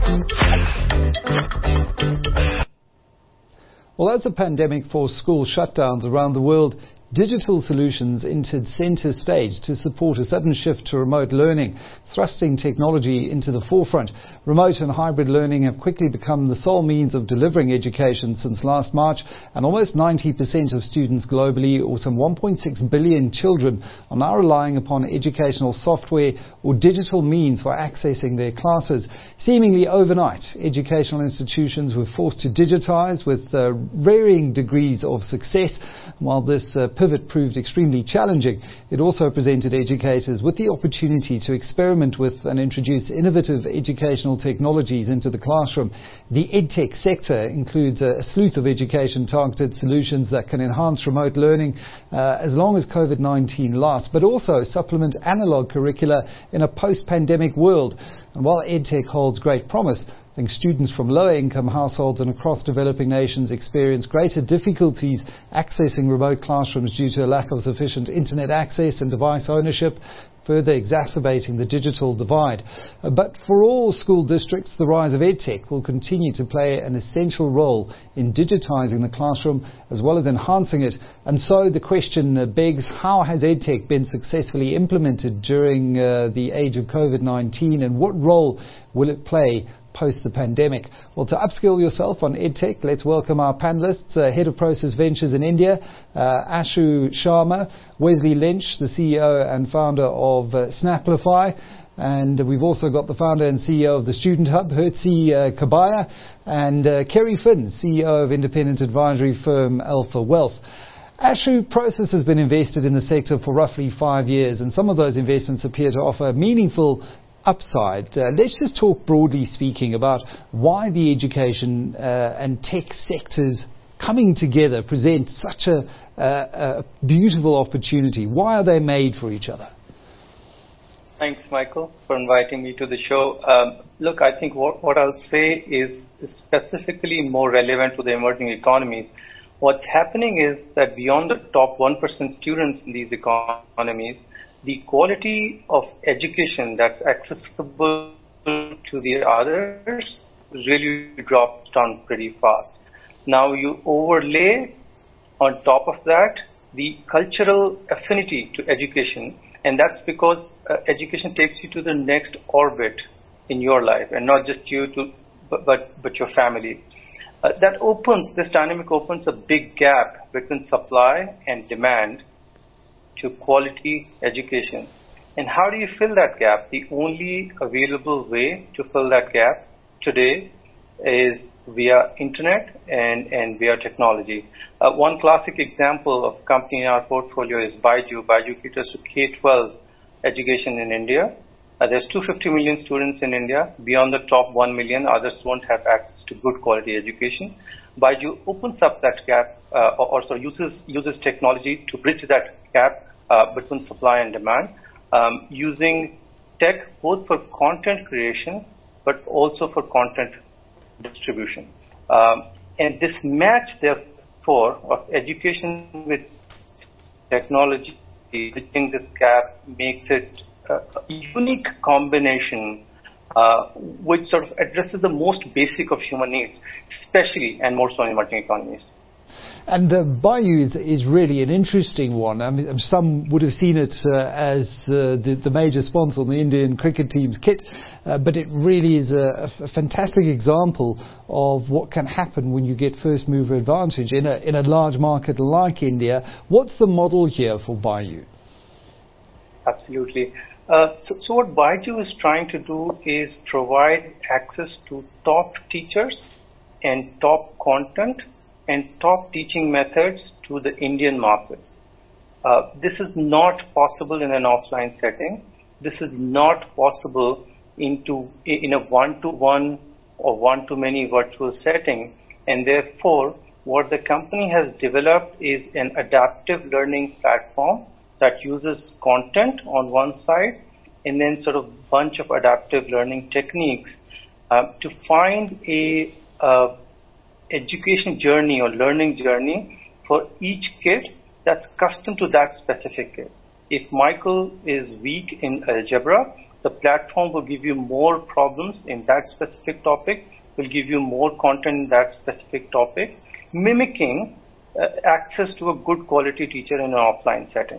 Well, as the pandemic forced school shutdowns around the world, digital solutions entered centre stage to support a sudden shift to remote learning, thrusting technology into the forefront. Remote and hybrid learning have quickly become the sole means of delivering education since last March, and almost 90% of students globally, or some 1.6 billion children, are now relying upon educational software or digital means for accessing their classes. Seemingly overnight, educational institutions were forced to digitise with varying degrees of success. While this pivot proved extremely challenging, it also presented educators with the opportunity to experiment with and introduce innovative educational technologies into the classroom. The EdTech sector includes a slew of education-targeted solutions that can enhance remote learning as long as COVID-19 lasts, but also supplement analogue curricula in a post-pandemic world. And while EdTech holds great promise, I think students from lower-income households and across developing nations experience greater difficulties accessing remote classrooms due to a lack of sufficient internet access and device ownership, further exacerbating the digital divide. But for all school districts, the rise of EdTech will continue to play an essential role in digitising the classroom as well as enhancing it. And so the question begs, how has EdTech been successfully implemented during the age of COVID-19, and what role will it play post the pandemic? Well, to upskill yourself on EdTech, let's welcome our panelists. Head of Process Ventures in India, Ashu Sharma, Wesley Lynch, the CEO and founder of Snaplify, and we've also got the founder and CEO of the Student Hub, Hertzi Kabaya, and Kerry Finn, CEO of independent advisory firm Alpha Wealth. Ashu, Process has been invested in the sector for roughly 5 years, and some of those investments appear to offer meaningful upside. Let's just talk broadly speaking about why the education and tech sectors coming together present such a beautiful opportunity. Why are they made for each other? Thanks, Michael, for inviting me to the show. Look, I think what I'll say is specifically more relevant to the emerging economies. What's happening is that beyond the top 1% students in these economies, the quality of education that's accessible to the others really drops down pretty fast. Now you overlay on top of that the cultural affinity to education, and that's because education takes you to the next orbit in your life, and not just you but your family. This dynamic opens a big gap between supply and demand to quality education. And how do you fill that gap? The only available way to fill that gap today is via internet and via technology. One classic example of company in our portfolio is Byju. Byju caters to K-12 education in India. There's 250 million students in India. Beyond the top 1 million, others won't have access to good quality education. Byju opens up that gap, also uses technology to bridge that gap between supply and demand, using tech both for content creation but also for content distribution. And this match, therefore, of education with technology, bridging this gap, makes it a unique combination which sort of addresses the most basic of human needs, especially and more so in emerging economies. And Byju is really an interesting one. I mean, some would have seen it as the major sponsor on the Indian cricket team's kit, but it really is a fantastic example of what can happen when you get first mover advantage in a large market like India. What's the model here for Byju? Absolutely. So what Byju is trying to do is provide access to top teachers and top content and top teaching methods to the Indian masses. This is not possible in an offline setting. This is not possible in a one-to-one or one-to-many virtual setting. And therefore, what the company has developed is an adaptive learning platform that uses content on one side and then sort of bunch of adaptive learning techniques to find a education journey or learning journey for each kid that's custom to that specific kid. If Michael is weak in algebra, The platform will give you more problems in that specific topic, will give you more content in that specific topic, mimicking access to a good quality teacher in an offline setting.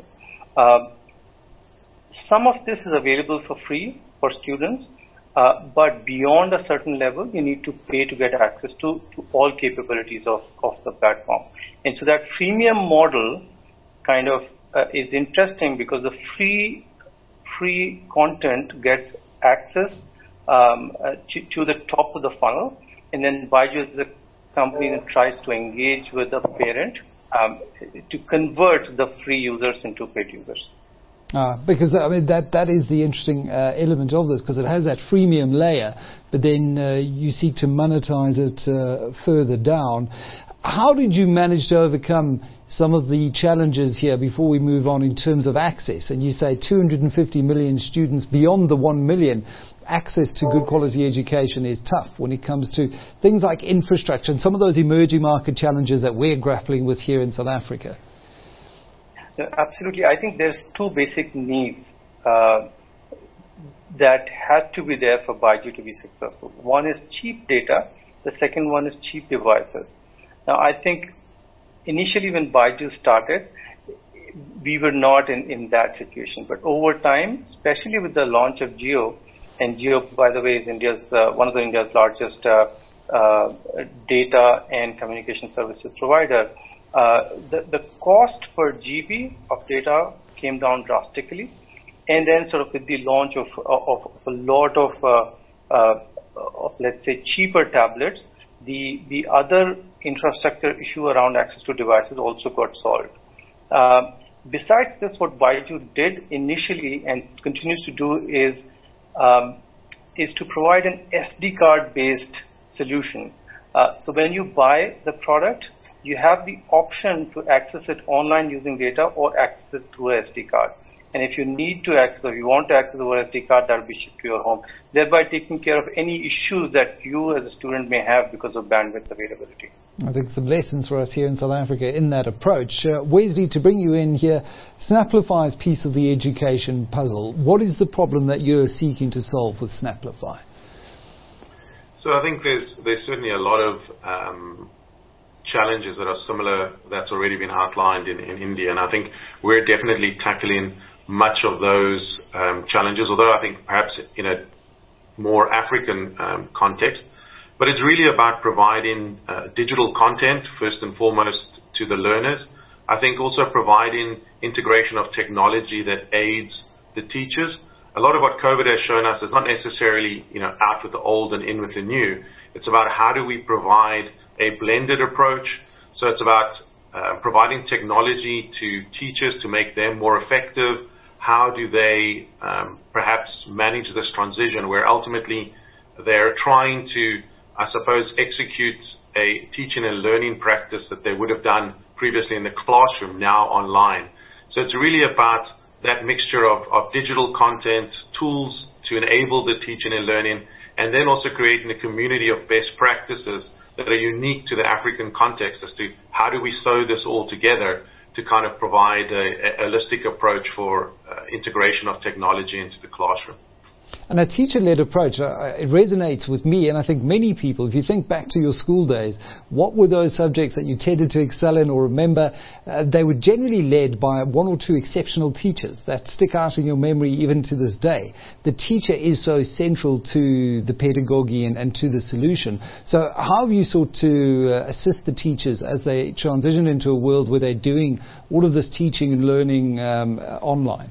Some of this is available for free for students, but beyond a certain level, you need to pay to get access to all capabilities of the platform. And so that freemium model kind of is interesting because the free content gets access to the top of the funnel, and then Byju as a company that tries to engage with the parent to convert the free users into paid users. Because I mean that is the interesting element of this, because it has that freemium layer, but then you seek to monetize it further down. How did you manage to overcome some of the challenges here before we move on in terms of access? And you say 250 million students beyond the 1 million. Access to good quality education is tough when it comes to things like infrastructure and some of those emerging market challenges that we're grappling with here in South Africa. Absolutely. I think there's two basic needs that had to be there for Byju to be successful. One is cheap data. The second one is cheap devices. Now, I think initially when Byju started, we were not in that situation. But over time, especially with the launch of Jio, and Jio, by the way, is one of India's largest data and communication services provider, the cost per GB of data came down drastically, and then sort of with the launch of a lot of let's say cheaper tablets, the other infrastructure issue around access to devices also got solved. Besides this, what Byju did initially and continues to do is to provide an SD card based solution. So when you buy the product, you have the option to access it online using data or access it through a SD card. And if you need to access, or you want to access over SD card, that will be shipped to your home, thereby taking care of any issues that you as a student may have because of bandwidth availability. I think some lessons for us here in South Africa in that approach. Wesley, to bring you in here, Snaplify's piece of the education puzzle. What is the problem that you're seeking to solve with Snaplify? So I think there's certainly a lot of challenges that are similar that's already been outlined in India, and I think we're definitely tackling much of those challenges, although I think perhaps in a more African context. But it's really about providing digital content first and foremost to the learners. I think also providing integration of technology that aids the teachers. A lot of what COVID has shown us is not necessarily, out with the old and in with the new. It's about how do we provide a blended approach. So it's about providing technology to teachers to make them more effective. How do they perhaps manage this transition where ultimately they're trying to, I suppose, execute a teaching and learning practice that they would have done previously in the classroom, now online. So it's really about that mixture of digital content, tools to enable the teaching and learning, and then also creating a community of best practices that are unique to the African context as to how do we sew this all together to kind of provide a holistic approach for integration of technology into the classroom. And a teacher-led approach, it resonates with me, and I think many people. If you think back to your school days, what were those subjects that you tended to excel in or remember? They were generally led by one or two exceptional teachers that stick out in your memory even to this day. The teacher is so central to the pedagogy and to the solution. So how have you sought to assist the teachers as they transition into a world where they're doing all of this teaching and learning online?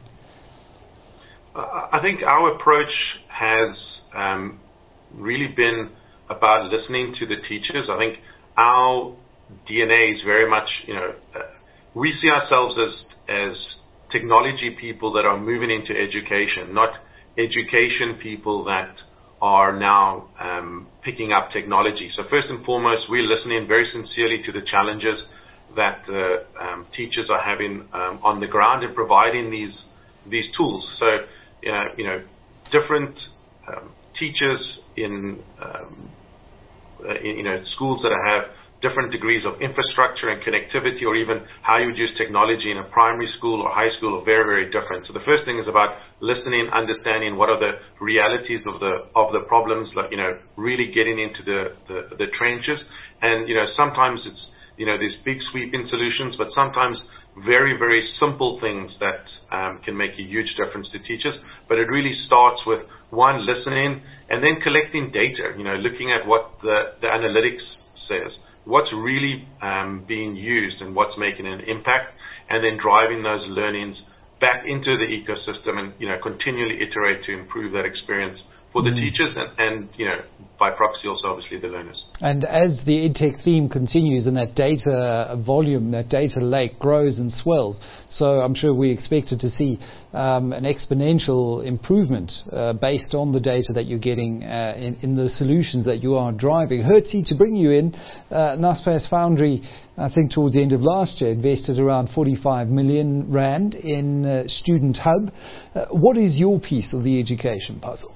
I think our approach has really been about listening to the teachers. I think our DNA is very much, we see ourselves as technology people that are moving into education, not education people that are now picking up technology. So first and foremost, we're listening very sincerely to the challenges that the teachers are having on the ground and providing these tools. So different teachers in schools that have different degrees of infrastructure and connectivity, or even how you would use technology in a primary school or high school are very, very different. So the first thing is about listening, understanding what are the realities of the problems, like, really getting into the trenches. And, sometimes it's, these big sweeping solutions, but sometimes very, very simple things that can make a huge difference to teachers. But it really starts with, one, listening, and then collecting data, looking at what the analytics says, what's really being used and what's making an impact, and then driving those learnings back into the ecosystem and, continually iterate to improve that experience for the teachers and by proxy also obviously the learners. And as the EdTech theme continues and that data volume, that data lake grows and swells, so I'm sure we expected to see an exponential improvement based on the data that you're getting in the solutions that you are driving. Hertzie, to bring you in, Naspers Foundry, I think towards the end of last year, invested around 45 million rand in Student Hub. What is your piece of the education puzzle?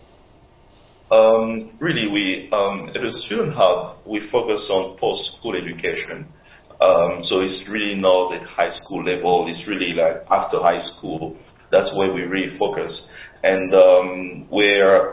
Really, at the Student Hub, we focus on post-school education. So it's really not at high school level. It's really like after high school. That's where we really focus. And where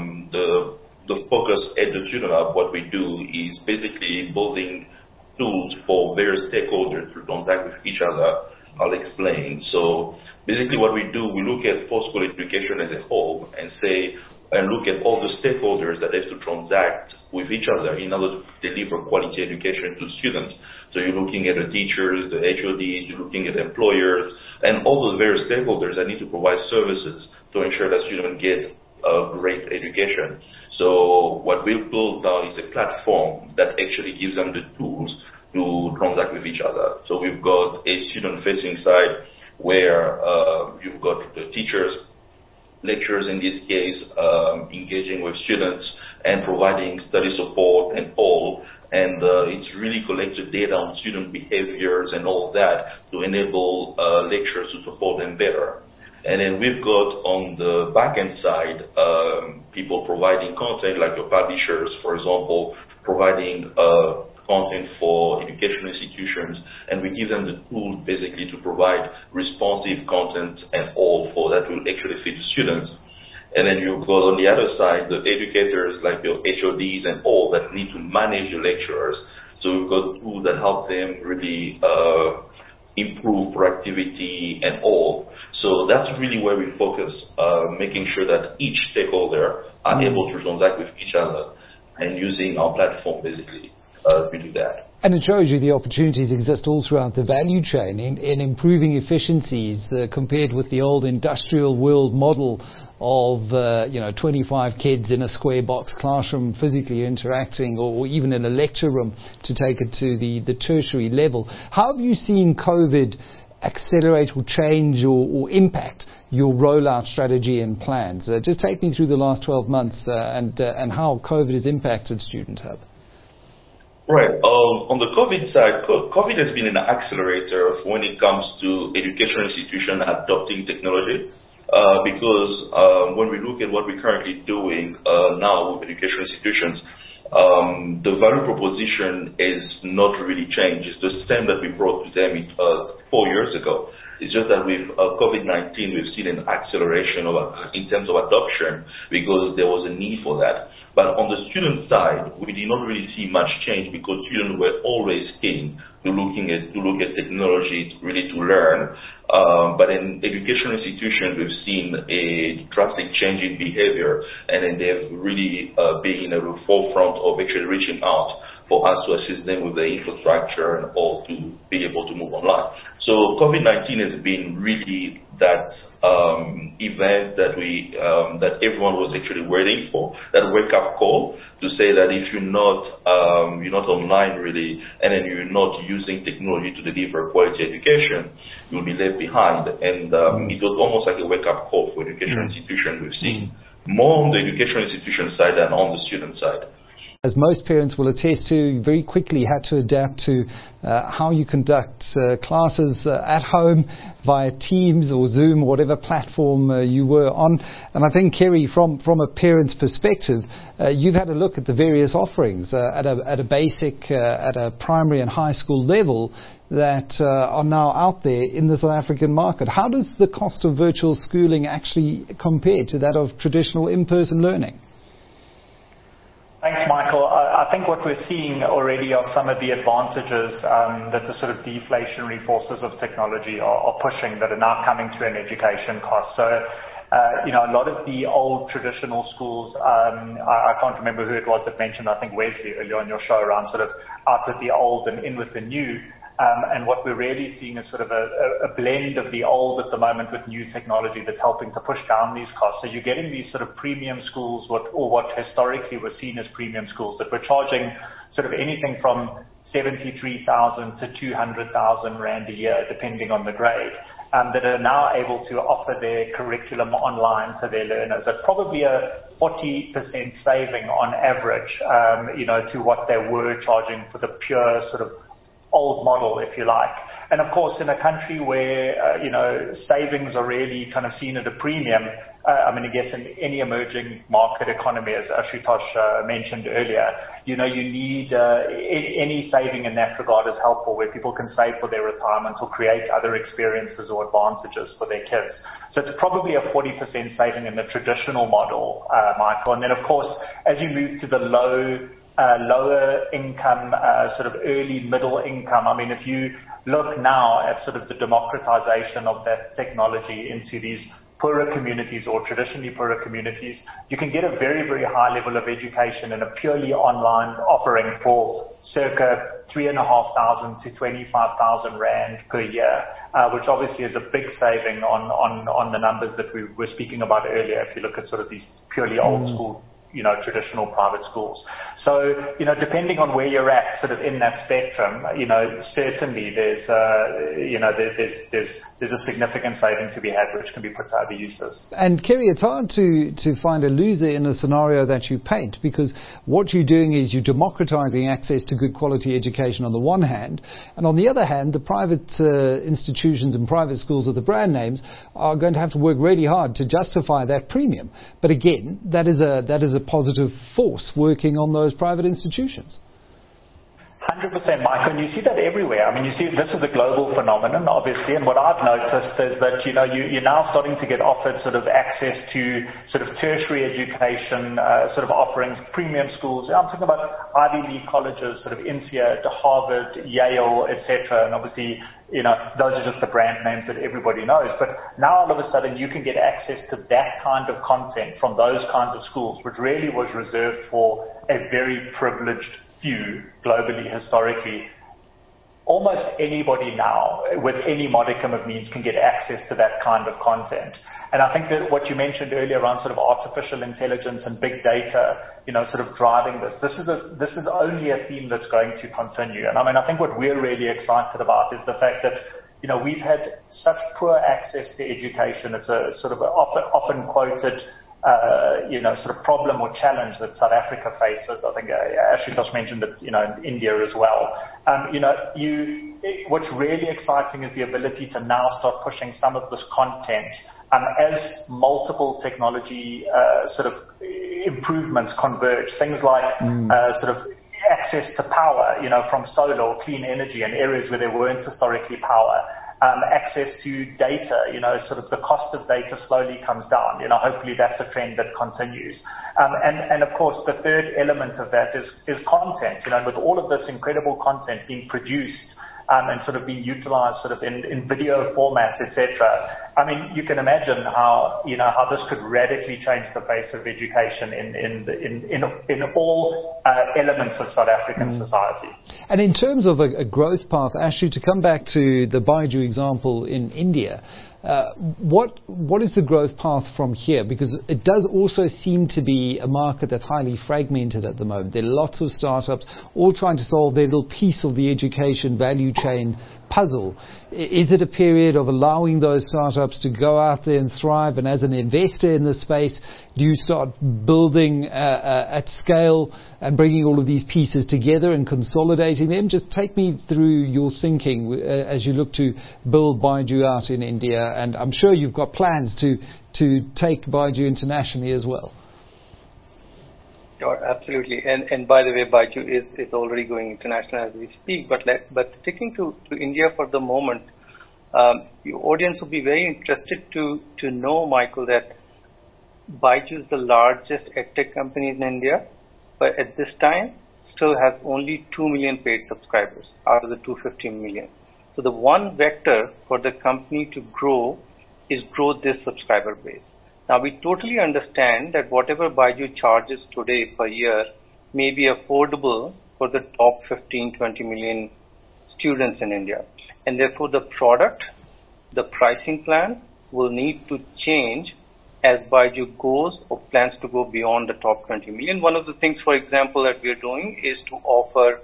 the focus at the Student Hub, what we do is basically building tools for various stakeholders to transact with each other. I'll explain. So basically what we do, we look at post-school education as a whole and look at all the stakeholders that have to transact with each other in order to deliver quality education to students. So you're looking at the teachers, the HODs, you're looking at employers, and all those various stakeholders that need to provide services to ensure that students get a great education. So what we've built now is a platform that actually gives them the tools to transact with each other. So we've got a student-facing side where you've got the teachers, lecturers in this case, engaging with students and providing study support and all. And it's really collected data on student behaviors and all of that to enable lecturers to support them better. And then we've got on the back-end side, people providing content like your publishers, for example, providing content for educational institutions, and we give them the tools basically to provide responsive content and all for that will actually fit the students. And then you've got on the other side the educators like your HODs and all that need to manage the lecturers. So we've got tools that help them really improve productivity and all. So that's really where we focus, making sure that each stakeholder are able to transact with each other and using our platform basically. We do that. And it shows you the opportunities exist all throughout the value chain in improving efficiencies compared with the old industrial world model of 25 kids in a square box classroom physically interacting, or even in a lecture room to take it to the tertiary level. How have you seen COVID accelerate or change or impact your rollout strategy and plans? Just take me through the last 12 months and how COVID has impacted Student Hub. Right. On the COVID side, COVID has been an accelerator when it comes to educational institutions adopting technology. Because when we look at what we're currently doing now with educational institutions, the value proposition is not really changed. It's the same that we brought to them 4 years ago. It's just that with COVID-19, we've seen an acceleration in terms of adoption because there was a need for that. But on the student side, we did not really see much change because students were always keen to look at technology really to learn. But in educational institutions, we've seen a drastic change in behavior, and then they've really been in the forefront of actually reaching out for us to assist them with the infrastructure and all to be able to move online. So COVID-19 has been really that event that everyone was actually waiting for, that wake-up call to say that if you're not online really, and then you're not using technology to deliver quality education, you'll be left behind. And it was almost like a wake-up call for educational institutions we've seen, more on the educational institution side than on the student side. As most parents will attest to, you very quickly had to adapt to how you conduct classes at home via Teams or Zoom, whatever platform you were on. And I think, Kerry, from a parent's perspective, you've had a look at the various offerings at a basic, at a primary and high school level that are now out there in the South African market. How does the cost of virtual schooling actually compare to that of traditional in-person learning? Thanks, Michael. I think what we're seeing already are some of the advantages that the sort of deflationary forces of technology are pushing that are now coming to an education cost. So, a lot of the old traditional schools, I can't remember who it was that mentioned, I think Wesley earlier on your show, around sort of out with the old and in with the new. And what we're really seeing is sort of a blend of the old at the moment with new technology that's helping to push down these costs. So you're getting these sort of premium schools, what historically were seen as premium schools, that were charging sort of anything from 73,000 to 200,000 Rand a year, depending on the grade, that are now able to offer their curriculum online to their learners at probably a 40% saving on average, to what they were charging for the pure sort of old model, if you like. And of course, in a country where, savings are really kind of seen at a premium, I guess in any emerging market economy, as Ashutosh mentioned earlier, you need any saving in that regard is helpful, where people can save for their retirement or create other experiences or advantages for their kids. So it's probably a 40% saving in the traditional model, Michael. And then, of course, as you move to the lower income, sort of early middle income. If you look now at sort of the democratization of that technology into these poorer communities or traditionally poorer communities, you can get a very, very high level of education in a purely online offering for circa 3,500 to 25,000 Rand per year, which obviously is a big saving on the numbers that we were speaking about earlier, if you look at sort of these purely old school traditional private schools. So, depending on where you're at sort of in that spectrum, certainly there's a significant saving to be had, which can be put to other uses. And Kerry, it's hard to find a loser in a scenario that you paint, because what you're doing is you're democratizing access to good quality education on the one hand, and on the other hand, the private institutions and private schools with the brand names are going to have to work really hard to justify that premium. But again, that is a positive force working on those private institutions. 100%, Mike, and you see that everywhere. You see this is a global phenomenon, obviously, and what I've noticed is that, you're now starting to get offered sort of access to sort of tertiary education, sort of offerings, premium schools. I'm talking about Ivy League colleges, sort of INSEAD, Harvard, Yale, etc. And obviously, those are just the brand names that everybody knows. But now all of a sudden you can get access to that kind of content from those kinds of schools, which really was reserved for a very privileged few globally, historically. Almost anybody now with any modicum of means can get access to that kind of content. And I think that what you mentioned earlier around sort of artificial intelligence and big data, sort of driving this is only a theme that's going to continue. And I think what we're really excited about is the fact that, we've had such poor access to education. It's a sort of often quoted sort of problem or challenge that South Africa faces. I think Ashutosh mentioned that, in India as well. What's really exciting is the ability to now start pushing some of this content as multiple technology sort of improvements converge. Things like sort of access to power, from solar or clean energy in areas where there weren't historically power. Access to data, sort of the cost of data slowly comes down. Hopefully that's a trend that continues. And of course, the third element of that is content. With all of this incredible content being produced and sort of being utilized sort of in video formats, etc. You can imagine how this could radically change the face of education in all elements of South African society. And in terms of a growth path, Ashu, to come back to the Baiju example in India, what is the growth path from here? Because it does also seem to be a market that's highly fragmented at the moment. There are lots of startups all trying to solve their little piece of the education value chain puzzle. Is it a period of allowing those startups startups to go out there and thrive? And as an investor in the space, do you start building at scale and bringing all of these pieces together and consolidating them? Just take me through your thinking as you look to build Byju out in India. And I'm sure you've got plans to take Byju internationally as well. Sure, absolutely. And by the way, Byju is already going international as we speak. But sticking to India for the moment, your audience will be very interested to know, Michael, that Byju is the largest edtech company in India, but at this time still has only 2 million paid subscribers out of the 250 million. So the one vector for the company to grow is grow this subscriber base. Now, we totally understand that whatever Byju charges today per year may be affordable for the top 15, 20 million students in India. And therefore, the product, the pricing plan will need to change as Byju goes or plans to go beyond the top 20 million. One of the things, for example, that we are doing is to offer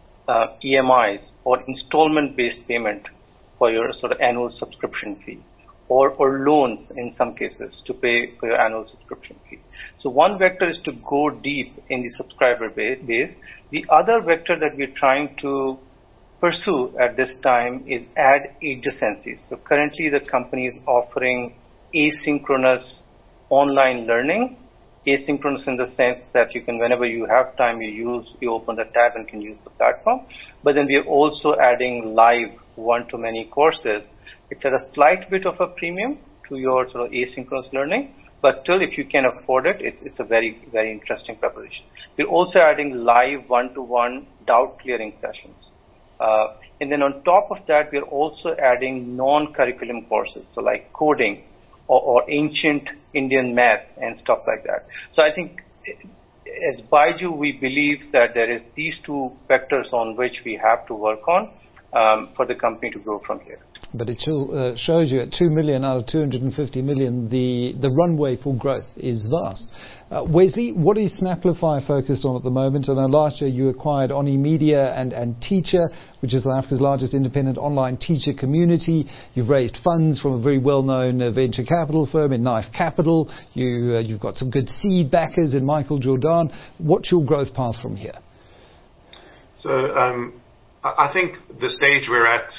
EMIs or installment-based payment for your sort of annual subscription fee. Or loans in some cases to pay for your annual subscription fee. So one vector is to go deep in the subscriber base. The other vector that we're trying to pursue at this time is add adjacencies. So currently the company is offering asynchronous online learning. Asynchronous in the sense that you can, whenever you have time, you open the tab and can use the platform. But then we are also adding live one-to-many courses. It's at a slight bit of a premium to your sort of asynchronous learning, but still, if you can afford it, it's a very, very interesting proposition. We're also adding live one-to-one doubt clearing sessions. And then on top of that, we're also adding non-curriculum courses, so like coding or ancient Indian math and stuff like that. So I think as Byju, we believe that there is these two vectors on which we have to work on for the company to grow from here. But it still shows you at 2 million out of 250 million, the runway for growth is vast. Wesley, what is Snaplify focused on at the moment? I know last year you acquired Oni Media and Teacher, which is South Africa's largest independent online teacher community. You've raised funds from a very well-known venture capital firm in Knife Capital. You've got some good seed backers in Michael Jordan. What's your growth path from here? So I think the stage we're at,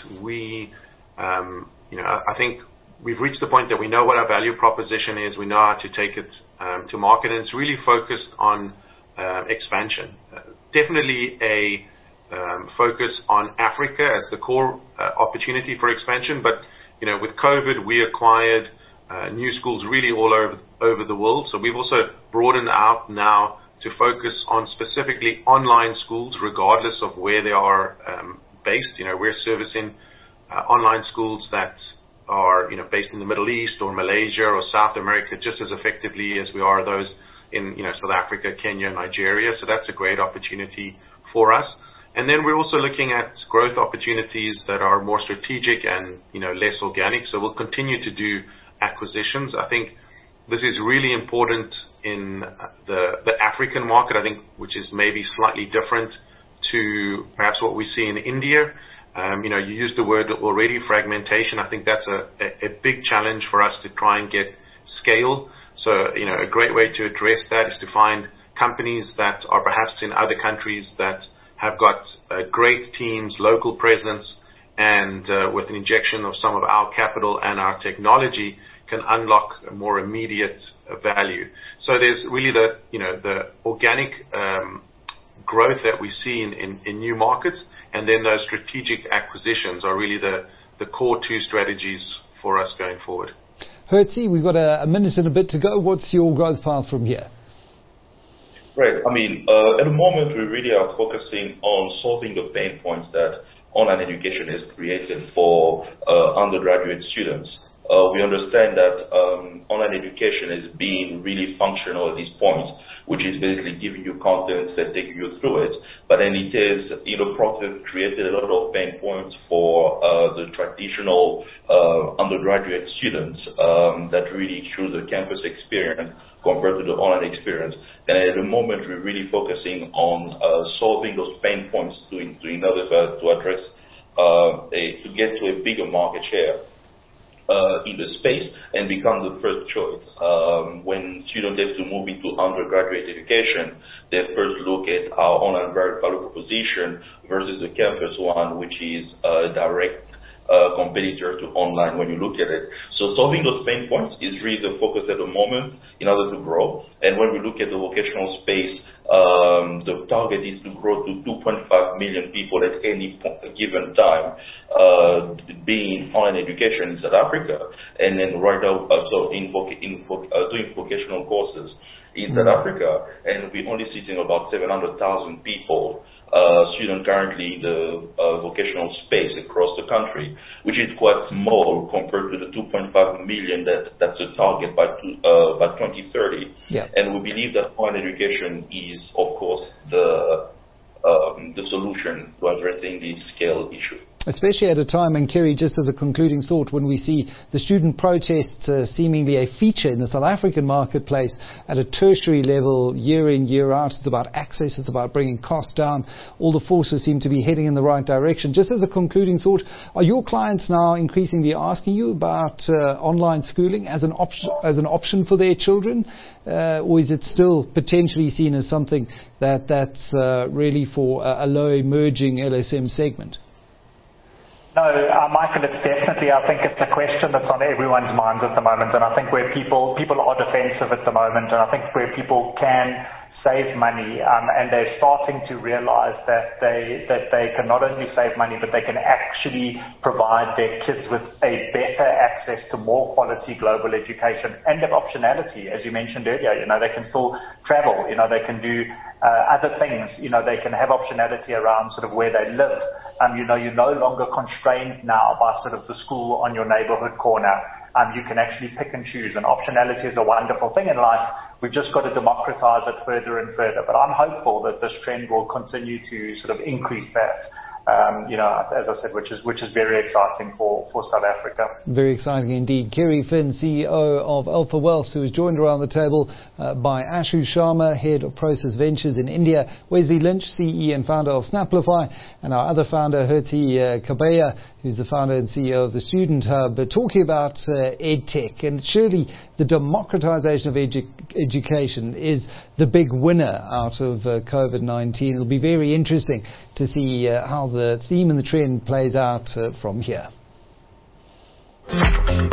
I think we've reached the point that we know what our value proposition is. We know how to take it to market, and it's really focused on expansion. Definitely a focus on Africa as the core opportunity for expansion. But with COVID, we acquired new schools really all over the world. So we've also broadened out now to focus on specifically online schools, regardless of where they are based. We're servicing online schools that are, based in the Middle East or Malaysia or South America just as effectively as we are those in, South Africa, Kenya, Nigeria. So that's a great opportunity for us. And then we're also looking at growth opportunities that are more strategic and, less organic. So we'll continue to do acquisitions. I think this is really important in the African market, I think, which is maybe slightly different to perhaps what we see in India. You used the word already, fragmentation. I think that's a big challenge for us to try and get scale. So, a great way to address that is to find companies that are perhaps in other countries that have got great teams, local presence, and with an injection of some of our capital and our technology can unlock a more immediate value. So there's really the organic growth that we see in new markets, and then those strategic acquisitions are really the core two strategies for us going forward. Hertzie, we've got a minute and a bit to go. What's your growth path from here? Right. At the moment, we really are focusing on solving the pain points that online education has created for undergraduate students. We understand that online education is being really functional at this point, which is basically giving you content and taking you through it. But then it is, in the process, created a lot of pain points for the traditional undergraduate students that really choose the campus experience compared to the online experience. And at the moment, we're really focusing on solving those pain points in order to address, to get to a bigger market share. in the space and becomes the first choice. When students have to move into undergraduate education, they first look at our online value proposition versus the campus one, which is direct competitor to online when you look at it. So solving those pain points is really the focus at the moment in order to grow. And when we look at the vocational space, the target is to grow to 2.5 million people at any given time, being online education in South Africa, and then right now doing vocational courses in South Africa, and we're only sitting about 700,000 people, students currently in the vocational space across the country, which is quite small compared to the 2.5 million that's a target by 2030. Yeah. And we believe that online education is, of course, the solution to addressing the scale issue. Especially at a time, and Kerry, just as a concluding thought, when we see the student protests seemingly a feature in the South African marketplace at a tertiary level, year in, year out. It's about access, it's about bringing costs down. All the forces seem to be heading in the right direction. Just as a concluding thought, are your clients now increasingly asking you about online schooling as an option for their children? Or is it still potentially seen as something that's really for a low emerging LSM segment? No, Michael, it's definitely, I think it's a question that's on everyone's minds at the moment, and I think where people are defensive at the moment, and I think where people can save money, and they're starting to realize that they can not only save money, but they can actually provide their kids with a better access to more quality global education and have optionality, as you mentioned earlier. They can still travel, they can do other things, they can have optionality around sort of where they live. You're no longer constrained now by sort of the school on your neighborhood corner. You can actually pick and choose, and optionality is a wonderful thing in life. We've just got to democratize it further and further. But I'm hopeful that this trend will continue to sort of increase that. As I said, which is very exciting for South Africa. Very exciting indeed. Kerry Finn, CEO of Alpha Wealth, who is joined around the table by Ashu Sharma, Head of Process Ventures in India, Wesley Lynch, CE and founder of Snaplify, and our other founder, Hertie Kabeya, who's the founder and CEO of the Student Hub, talking about EdTech. And surely the democratization of education is the big winner out of COVID-19. It'll be very interesting to see how the theme and the trend plays out from here.